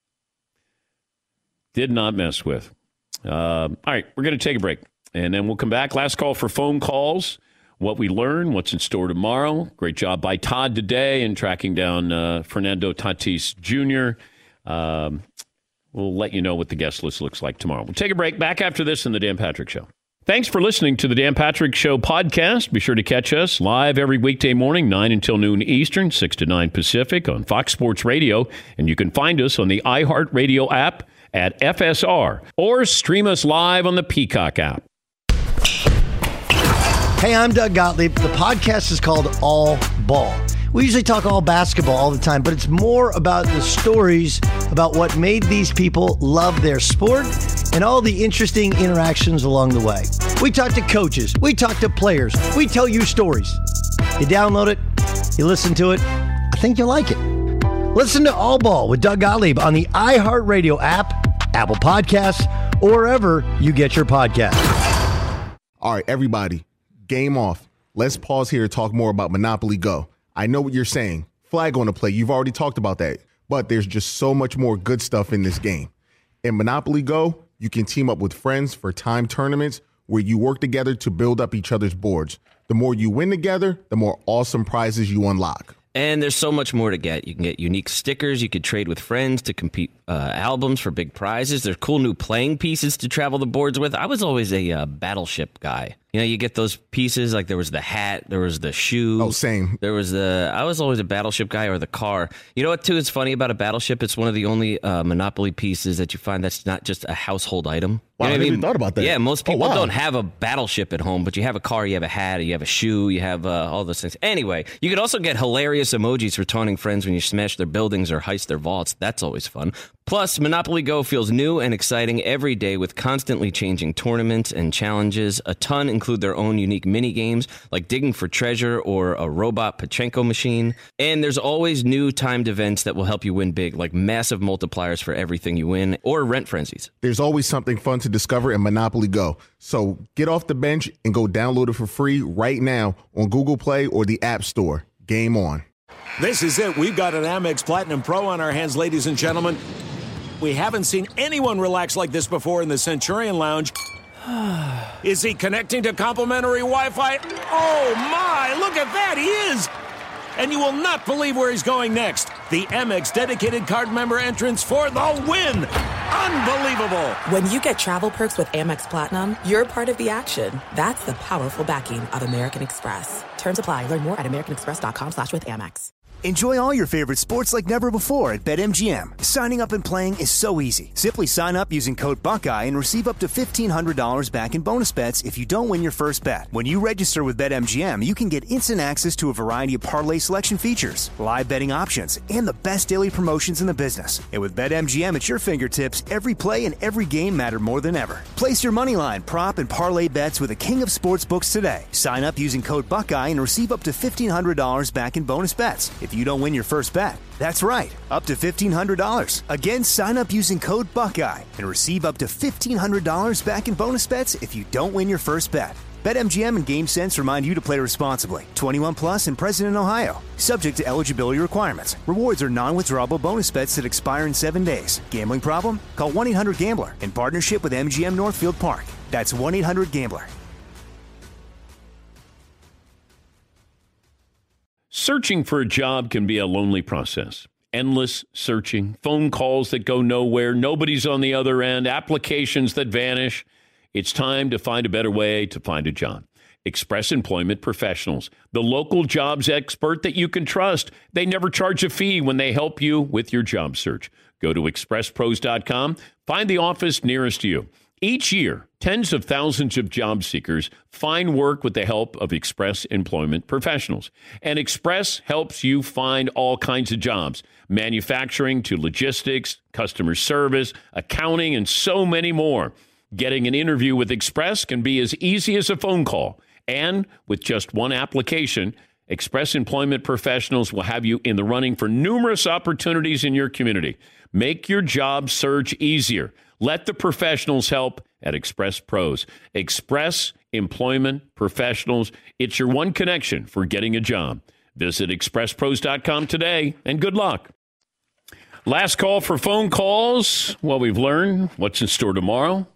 Did not mess with. Uh, all right, we're going to take a break. And then we'll come back. Last call for phone calls. What we learn, what's in store tomorrow. Great job by Todd today in tracking down uh, Fernando Tatis Junior Um, we'll let you know what the guest list looks like tomorrow. We'll take a break. Back after this in the Dan Patrick Show. Thanks for listening to the Dan Patrick Show podcast. Be sure to catch us live every weekday morning, nine until noon Eastern, six to nine Pacific on Fox Sports Radio. And you can find us on the iHeartRadio app at F S R or stream us live on the Peacock app. Hey, I'm Doug Gottlieb. The podcast is called All Ball. We usually talk all basketball all the time, but it's more about the stories about what made these people love their sport and all the interesting interactions along the way. We talk to coaches. We talk to players. We tell you stories. You download it. You listen to it. I think you'll like it. Listen to All Ball with Doug Gottlieb on the iHeartRadio app, Apple Podcasts, or wherever you get your podcasts. All right, everybody, game off. Let's pause here to talk more about Monopoly Go. I know what you're saying. Flag on the play. You've already talked about that. But there's just so much more good stuff in this game. In Monopoly Go, you can team up with friends for time tournaments where you work together to build up each other's boards. The more you win together, the more awesome prizes you unlock. And there's so much more to get. You can get unique stickers. You could trade with friends to compete uh, albums for big prizes. There's cool new playing pieces to travel the boards with. I was always a uh, Battleship guy. You know, you get those pieces, like there was the hat, there was the shoe. Oh, same. There was the, I was always a Battleship guy, or the car. You know what, too, is funny about a Battleship? It's one of the only uh, Monopoly pieces that you find that's not just a household item. Wow, You know I what never even thought about that. Yeah, most people Oh, wow. don't have a Battleship at home, but you have a car, you have a hat, you have a shoe, you have uh, all those things. Anyway, you could also get hilarious emojis for taunting friends when you smash their buildings or heist their vaults. That's always fun. Plus, Monopoly Go feels new and exciting every day with constantly changing tournaments and challenges. A ton include their own unique mini games like digging for treasure or a robot Pachinko machine. And there's always new timed events that will help you win big, like massive multipliers for everything you win or rent frenzies. There's always something fun to discover in Monopoly Go. So get off the bench and go download it for free right now on Google Play or the App Store. Game on. This is it. We've got an Amex Platinum Pro on our hands, ladies and gentlemen. We haven't seen anyone relax like this before in the Centurion Lounge. Is he connecting to complimentary Wi-Fi? Oh, my! Look at that! He is! And you will not believe where he's going next. The Amex dedicated card member entrance for the win! Unbelievable! When you get travel perks with Amex Platinum, you're part of the action. That's the powerful backing of American Express. Terms apply. Learn more at americanexpress.com slash with Amex. Enjoy all your favorite sports like never before at BetMGM. Signing up and playing is so easy. Simply sign up using code Buckeye and receive up to fifteen hundred dollars back in bonus bets if you don't win your first bet. When you register with BetMGM, you can get instant access to a variety of parlay selection features, live betting options, and the best daily promotions in the business. And with BetMGM at your fingertips, every play and every game matter more than ever. Place your moneyline, prop, and parlay bets with the king of sportsbooks today. Sign up using code Buckeye and receive up to fifteen hundred dollars back in bonus bets if you don't win your first bet. That's right, up to fifteen hundred dollars. Again, sign up using code Buckeye and receive up to fifteen hundred dollars back in bonus bets if you don't win your first bet. BetMGM and GameSense remind you to play responsibly. twenty-one plus and present in Ohio. Subject to eligibility requirements. Rewards are non-withdrawable bonus bets that expire in seven days. Gambling problem? Call one eight hundred gambler in partnership with M G M Northfield Park. That's one eight hundred gambler. Searching for a job can be a lonely process. Endless searching, phone calls that go nowhere, nobody's on the other end, applications that vanish. It's time to find a better way to find a job. Express Employment Professionals, the local jobs expert that you can trust. They never charge a fee when they help you with your job search. Go to express pros dot com, find the office nearest you. Each year, tens of thousands of job seekers find work with the help of Express Employment Professionals. And Express helps you find all kinds of jobs, manufacturing to logistics, customer service, accounting, and so many more. Getting an interview with Express can be as easy as a phone call. And with just one application, Express Employment Professionals will have you in the running for numerous opportunities in your community. Make your job search easier. Let the professionals help at Express Pros. Express Employment Professionals. It's your one connection for getting a job. Visit express pros dot com today, and good luck. Last call for phone calls. Well, we've learned what's in store tomorrow.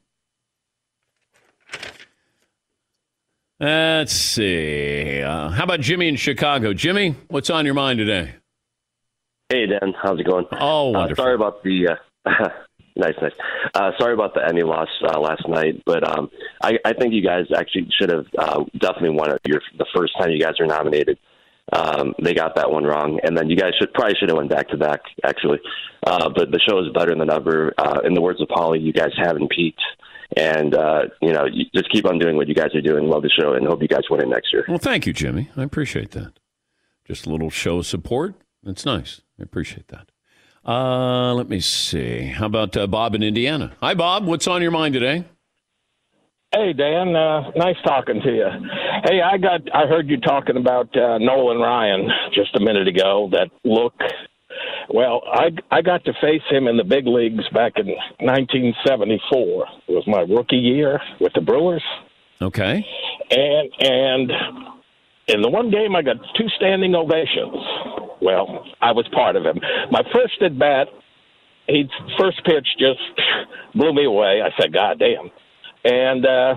Let's see. Uh, how about Jimmy in Chicago? Jimmy, what's on your mind today? Hey, Dan. How's it going? Oh, wonderful. Uh, sorry about the uh, Nice, nice. Uh, sorry about the Emmy loss uh, last night, but um, I, I think you guys actually should have uh, definitely won it your, the first time you guys were nominated. Um, they got that one wrong, and then you guys should probably should have went back to back, actually. Uh, but the show is better than ever. Uh, in the words of Paulie, you guys haven't peaked, and uh, you know, you just keep on doing what you guys are doing. Love the show, and hope you guys win it next year. Well, thank you, Jimmy. I appreciate that. Just a little show of support. That's nice. I appreciate that. Uh, let me see. How about uh, Bob in Indiana? Hi, Bob. What's on your mind today? Hey, Dan. Uh, nice talking to you. Hey, I got. I heard you talking about uh, Nolan Ryan just a minute ago. That look. Well, I I got to face him in the big leagues back in nineteen seventy-four. It was my rookie year with the Brewers. Okay. And and in the one game, I got two standing ovations. Well, I was part of him. My first at bat, he first pitch just blew me away. I said, "God damn!" And uh,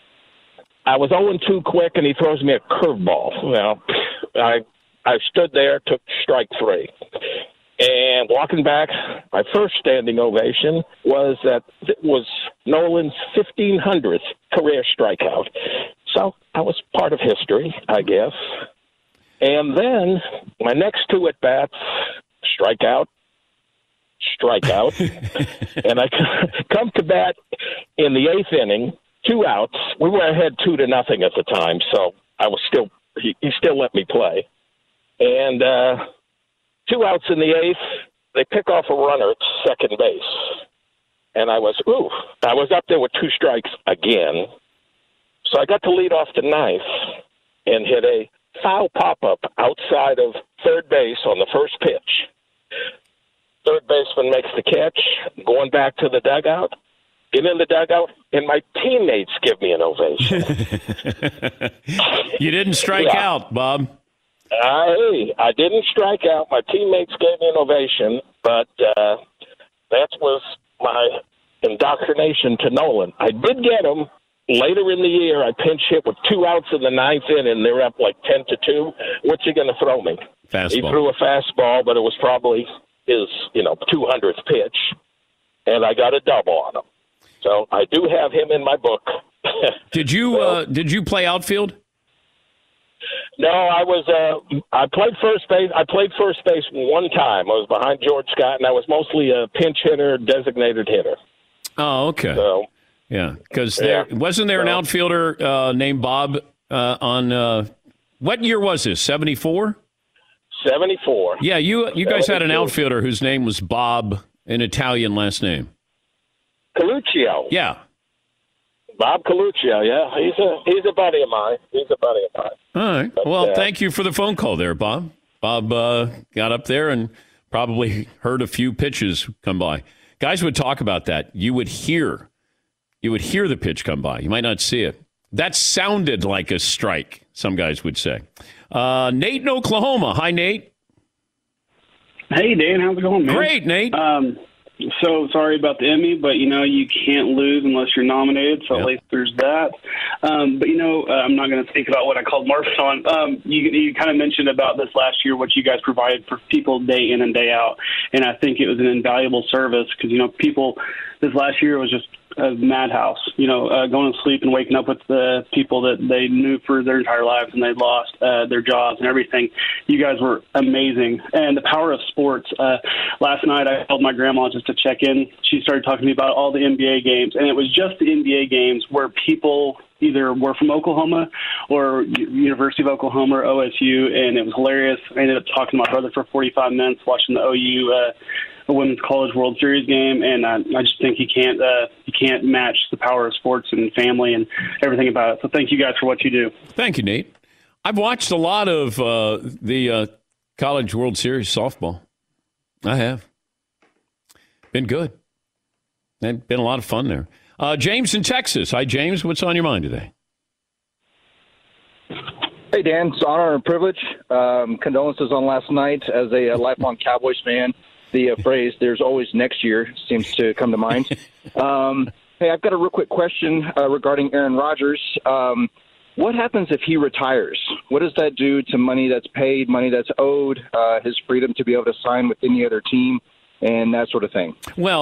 I was oh and two quick, and he throws me a curveball. Well, I I stood there, took strike three, and walking back, my first standing ovation was that it was Nolan's fifteen hundredth career strikeout. So I was part of history, I guess. And then my next two at-bats, strikeout, strikeout. And I come to bat in the eighth inning, two outs. We were ahead two to nothing at the time, so I was still he, he still let me play. And uh, two outs in the eighth, they pick off a runner at second base. And I was, ooh, I was up there with two strikes again. So I got to lead off the ninth and hit a foul pop-up outside of third base on the first pitch. Third baseman makes the catch, going back to the dugout, get in the dugout, and my teammates give me an ovation. You didn't strike Yeah. out, Bob. I, I didn't strike out. My teammates gave me an ovation, but uh, that was my indoctrination to Nolan. I did get him. Later in the year, I pinch hit with two outs in the ninth inning. They're up like ten to two. What's he going to throw me? Fastball. He threw a fastball, but it was probably his, you know, two hundredth pitch, and I got a double on him. So I do have him in my book. Did you uh, did you play outfield? No, I was. Uh, I played first base. I played first base one time. I was behind George Scott, and I was mostly a pinch hitter, designated hitter. Oh, okay. So. Yeah, because there Yeah. wasn't there an So- outfielder uh, named Bob uh, on uh, what year was this? seventy-four? seventy-four. Yeah, you you guys had an seventy-four. outfielder whose name was Bob, an Italian last name. Coluccio. Yeah. Bob Coluccio. Yeah, he's a he's a buddy of mine. He's a buddy of mine. All right. But, Well, uh, thank you for the phone call there, Bob. Bob uh, got up there and probably heard a few pitches come by. Guys would talk about that. You would hear, you would hear the pitch come by. You might not see it. That sounded like a strike, some guys would say. Uh, Nate in Oklahoma. Hi, Nate. Hey, Dan. How's it going, man? Great, Nate. Um, so sorry about the Emmy, but, you know, you can't lose unless you're nominated, so Yep. at least there's that. Um, but, you know, uh, I'm not going to speak about what I called Marvin on. Um, you, you kind of mentioned about this last year, what you guys provided for people day in and day out, and I think it was an invaluable service because, you know, people this last year was just a madhouse, you know, uh, going to sleep and waking up with the people that they knew for their entire lives and they'd lost uh, their jobs and everything. You guys were amazing. And the power of sports. Uh, last night I called my grandma just to check in. She started talking to me about all the N B A games, and it was just the N B A games where people either were from Oklahoma or U- University of Oklahoma or O S U, and it was hilarious. I ended up talking to my brother for forty-five minutes watching the O U uh, a Women's College World Series game, and uh, I just think you can't uh, you can't match the power of sports and family and everything about it. So thank you guys for what you do. Thank you, Nate. I've watched a lot of uh, the uh, College World Series softball. I have. Been good. And been a lot of fun there. Uh, James in Texas. Hi, James. What's on your mind today? Hey, Dan. It's an honor and privilege. Um, condolences on last night. As a, uh lifelong Cowboys fan, the uh, phrase, there's always next year, seems to come to mind. Um, hey, I've got a real quick question uh, regarding Aaron Rodgers. Um, what happens if he retires? What does that do to money that's paid, money that's owed, uh, his freedom to be able to sign with any other team, and that sort of thing? Well,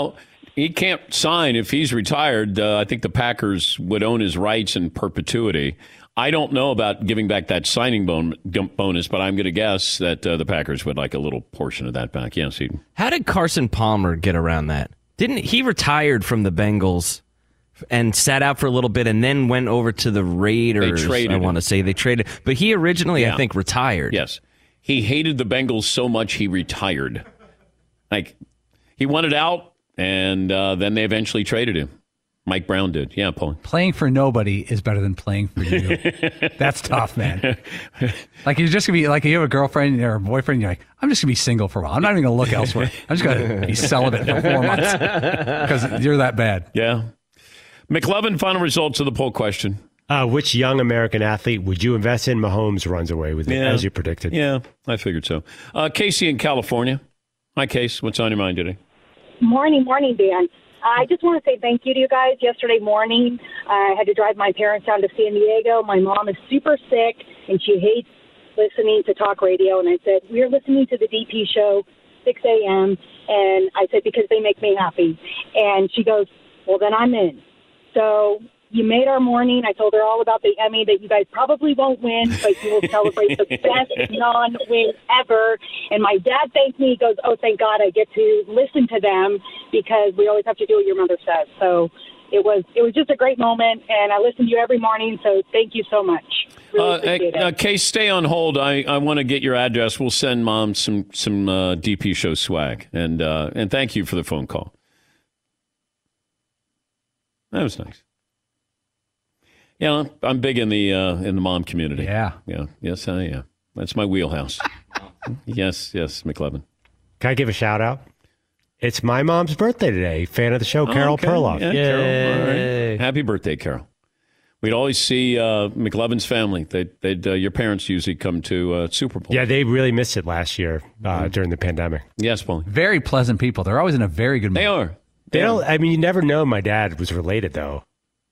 he can't sign if he's retired. Uh, I think the Packers would own his rights in perpetuity. I don't know about giving back that signing bon- bonus, but I'm going to guess that uh, the Packers would like a little portion of that back. Yes, Eden. How did Carson Palmer get around that? Didn't he retired from the Bengals and sat out for a little bit and then went over to the Raiders? They traded I want to say they traded, but he originally, Yeah. I think, retired. Yes. He hated the Bengals so much he retired. Like, he wanted out, and uh, then they eventually traded him. Mike Brown did. Yeah, Paul. Playing for nobody is better than playing for you. That's tough, man. Like, you're just going to be, like, you have a girlfriend or a boyfriend, you're like, I'm just going to be single for a while. I'm not even going to look elsewhere. I'm just going to be celibate for four months because you're that bad. Yeah. McLovin, final results of the poll question. Uh, which young American athlete would you invest in? Mahomes runs away with it, Yeah. as you predicted. Yeah, I figured so. Uh, Casey in California. Hi, Case. What's on your mind today? Morning, morning, Dan. I just want to say thank you to you guys. Yesterday morning, I had to drive my parents down to San Diego. My mom is super sick, and she hates listening to talk radio. And I said, we're listening to the D P show, six a.m., and I said, because they make me happy. And she goes, well, then I'm in. So you made our morning. I told her all about the Emmy that you guys probably won't win, but you will celebrate the best non-win ever. And my dad thanked me. He goes, oh, thank God I get to listen to them because we always have to do what your mother says. So it was it was just a great moment, and I listen to you every morning, so thank you so much. Really Uh, appreciate uh, it. Case, stay on hold. I, I want to get your address. We'll send Mom some some uh, D P show swag. And uh, and thank you for the phone call. That was nice. Yeah, I'm big in the uh, in the mom community. Yeah. Yeah. Yes, I am. That's my wheelhouse. yes, yes, McLevin. Can I give a shout out? It's my mom's birthday today. Fan of the show, Carol Okay. Perloff. Yeah, Carol. All right. Happy birthday, Carol. We'd always see uh, McLevin's family. They'd, they'd, uh, your parents usually come to uh, Super Bowl. Yeah, they really missed it last year uh, during the pandemic. Yes, Paul. Very pleasant people. They're always in a very good mood. They are. They don't. I mean, you never know. My dad was related, though.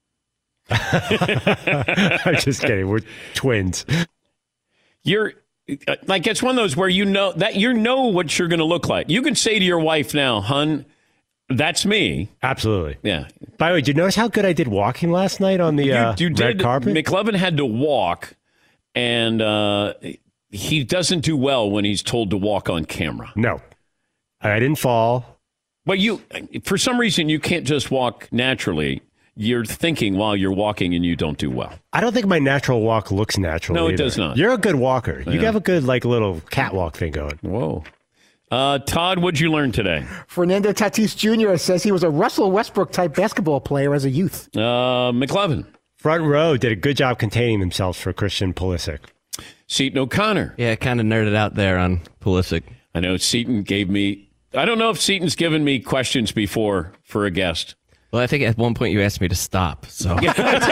I'm just kidding. We're twins. You're uh, like, it's one of those where you know that you know what you're going to look like. You can say to your wife now, hun, that's me. Absolutely. Yeah. By the way, did you notice how good I did walking last night on the You, uh, you red did. carpet? McLevin had to walk, and uh, he doesn't do well when he's told to walk on camera. No. I didn't fall. But you, for some reason, you can't just walk naturally. You're thinking while you're walking, and you don't do well. I don't think my natural walk looks natural. No, it either. does not. You're a good walker. You Yeah. have a good, like, little catwalk thing going. Whoa. Uh, Todd, what'd you learn today? Fernando Tatis Junior says he was a Russell Westbrook-type basketball player as a youth. Uh, McLevin. Front row did a good job containing themselves for Christian Pulisic. Seton O'Connor. Yeah, kind of nerded out there on Pulisic. I know Seton gave me, I don't know if Seton's given me questions before for a guest. Well, I think at one point you asked me to stop. So, like,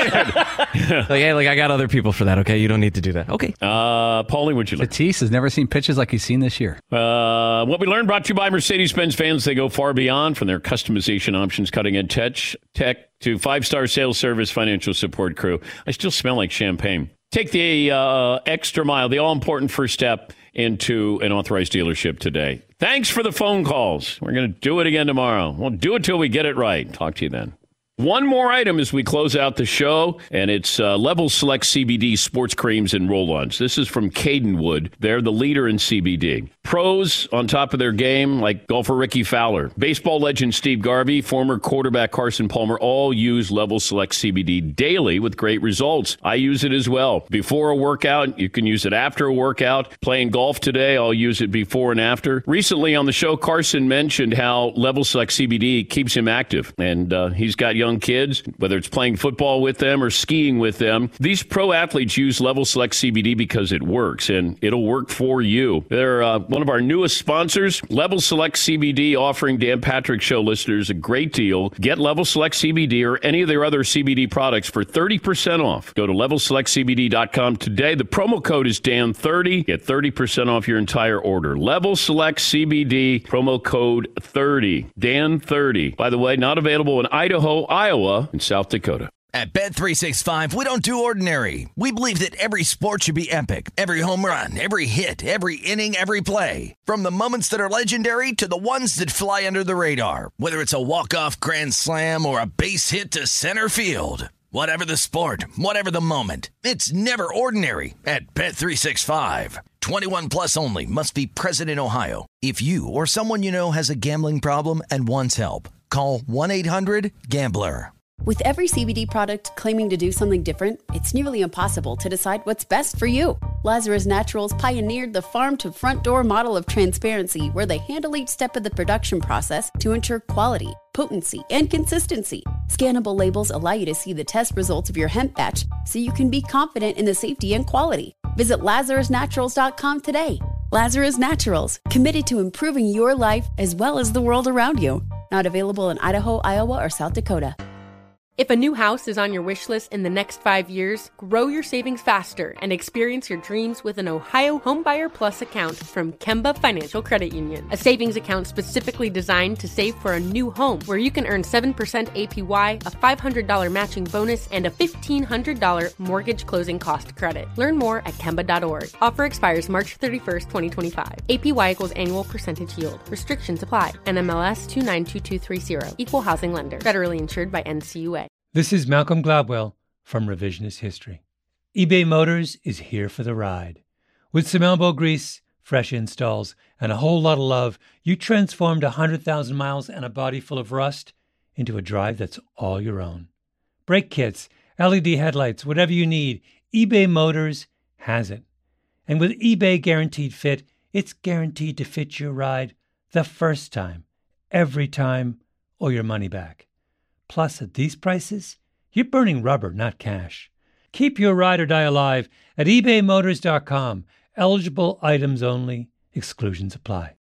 hey, like I got other people for that. Okay, you don't need to do that. Okay. Uh, Paulie, what'd you learn? Tatis has never seen pitches like he's seen this year. Uh, what we learned brought to you by Mercedes-Benz fans. They go far beyond from their customization options, cutting-edge tech, tech to five-star sales service, financial support crew. I still smell like champagne. Take the uh, extra mile, the all-important first step into an authorized dealership today. Thanks for the phone calls. We're going to do it again tomorrow. We'll do it till we get it right. Talk to you then. One more item as we close out the show, and it's uh, Level Select C B D sports creams and roll-ons. This is from Cadenwood. They're the leader in C B D. Pros on top of their game, like golfer Ricky Fowler, baseball legend Steve Garvey, former quarterback Carson Palmer, all use Level Select C B D daily with great results. I use it as well. Before a workout, you can use it after a workout. Playing golf today, I'll use it before and after. Recently on the show, Carson mentioned how Level Select C B D keeps him active, and uh, he's got young kids, whether it's playing football with them or skiing with them. These pro athletes use Level Select C B D because it works, and it'll work for you. They're uh, one of our newest sponsors, Level Select C B D, offering Dan Patrick Show listeners a great deal. Get Level Select C B D or any of their other C B D products for thirty percent off. Go to level select c b d dot com today. The promo code is Dan thirty. Get thirty percent off your entire order. Level Select C B D, promo code thirty. Dan thirty. By the way, not available in Idaho, Iowa, and South Dakota. At Bet three sixty-five, we don't do ordinary. We believe that every sport should be epic. Every home run, every hit, every inning, every play. From the moments that are legendary to the ones that fly under the radar. Whether it's a walk-off grand slam or a base hit to center field. Whatever the sport, whatever the moment, it's never ordinary at Bet three sixty-five. twenty-one plus only. Must be present in Ohio. If you or someone you know has a gambling problem and wants help, call one eight hundred gambler. With every C B D product claiming to do something different, it's nearly impossible to decide what's best for you. Lazarus Naturals pioneered the farm-to-front-door model of transparency, where they handle each step of the production process to ensure quality, potency, and consistency. Scannable labels allow you to see the test results of your hemp batch, so you can be confident in the safety and quality. Visit lazarus naturals dot com today. Lazarus Naturals, committed to improving your life as well as the world around you. Not available in Idaho, Iowa, or South Dakota. If a new house is on your wish list in the next five years, grow your savings faster and experience your dreams with an Ohio Homebuyer Plus account from Kemba Financial Credit Union. A savings account specifically designed to save for a new home, where you can earn seven percent A P Y, a five hundred dollars matching bonus, and a fifteen hundred dollars mortgage closing cost credit. Learn more at Kemba dot org. Offer expires March thirty-first, twenty twenty-five. A P Y equals annual percentage yield. Restrictions apply. N M L S two nine two two three zero. Equal housing lender. Federally insured by N C U A. This is Malcolm Gladwell from Revisionist History. eBay Motors is here for the ride. With some elbow grease, fresh installs, and a whole lot of love, you transformed one hundred thousand miles and a body full of rust into a drive that's all your own. Brake kits, L E D headlights, whatever you need, eBay Motors has it. And with eBay Guaranteed Fit, it's guaranteed to fit your ride the first time, every time, or your money back. Plus, at these prices, you're burning rubber, not cash. Keep your ride or die alive at ebay motors dot com. Eligible items only. Exclusions apply.